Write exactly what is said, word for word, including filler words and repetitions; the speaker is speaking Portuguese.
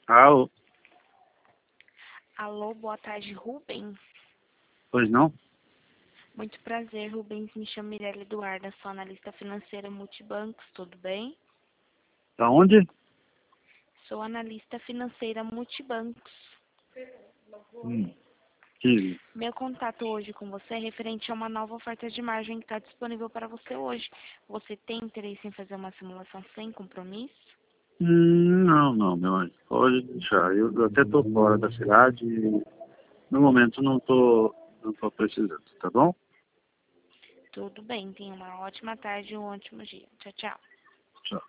Alô? Alô, boa tarde, Rubens. Pois não? Muito prazer, Rubens. Me chamo Mirelle Eduarda, sou analista financeira multibancos, tudo bem? Da onde? Sou analista financeira multibancos. Hum, Tive. Meu contato hoje com você é referente a uma nova oferta de margem que está disponível para você hoje. Você tem interesse em fazer uma simulação sem compromisso? Hum, não, não, meu anjo. Pode deixar. Eu, eu até estou fora da cidade e no momento não estou não tô precisando, tá bom? Tudo bem, tenha uma ótima tarde e um ótimo dia. Tchau, tchau. Tchau.